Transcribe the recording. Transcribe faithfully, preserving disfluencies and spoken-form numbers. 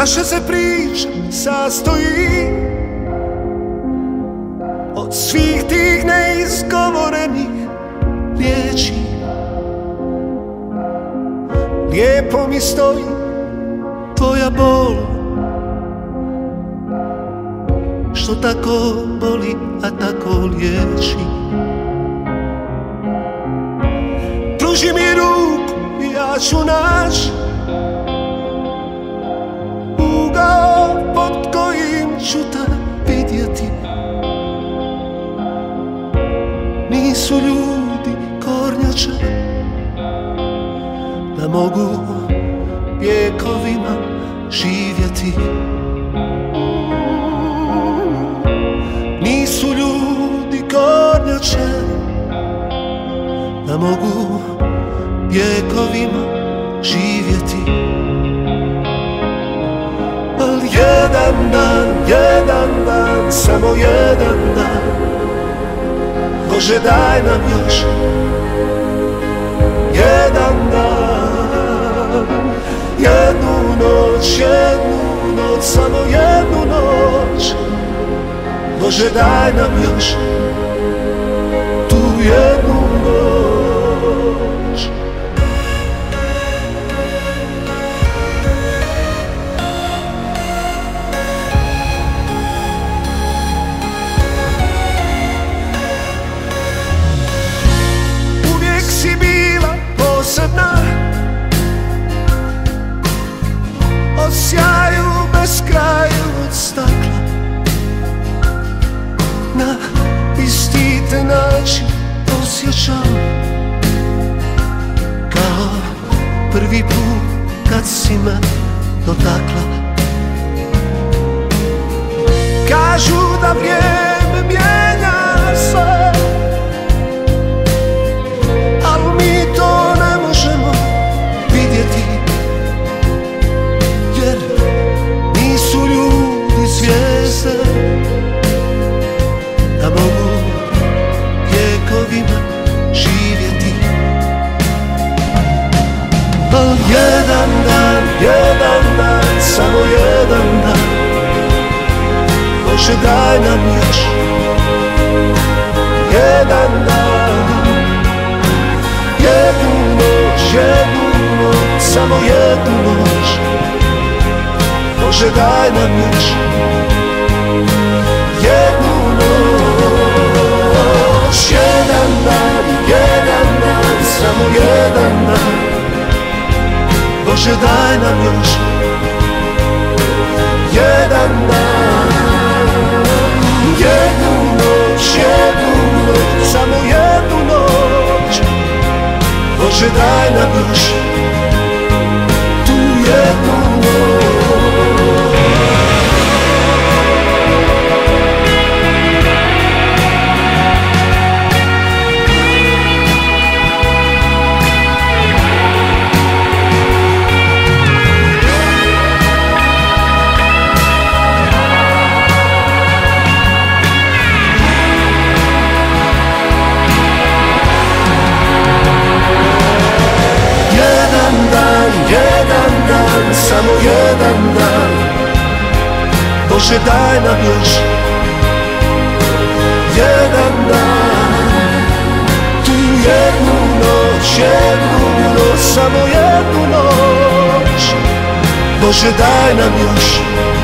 Naša se priča sastoji od svih tih neizgovorenih riječi. Lijepo mi stoji tvoja bol, što tako boli, a tako liječi. Pruži mi ruku i ja ću naći ugao pod kojim ću te vidjeti. Nisu ljudi kornjače da mogu vjekovima živjeti. Nisu ljudi kornjače da mogu vjekovima živjeti. Al jedan dan, jedan dan, samo jedan dan, Bože daj nam još jedan dan, jednu noć, jednu noć, samo jednu noć. Bože daj nam još tu jednu noć. Uvijek si bila posebna, o sjaju bez kraju od stakla. Na isti te način osjećam kao prvi put kad si me dotakla. Kažu da vrijeme mijenja sve, al mi to ne možemo vidjeti, jer nisu ljudi zvijezde da mogu vjekovima živjeti. Al jedan dan, jedan dan, samo jedan dan, Bože daj nam još jedan dan, jednu noć, jednu noć, samo jednu noć. Bože daj nam još jednu noć, jedan dan, jedan dan, samo jedan dan. Bože daj nam još jedan dan, jednu noć, jednu noć, samo jednu noć. Bože daj nam još tu jednu noć. Jedan dan, samo jedan dan, Bože daj nam još jedan dan, tu jednu noć, jednu noć, samo jednu noć. Bože daj nam još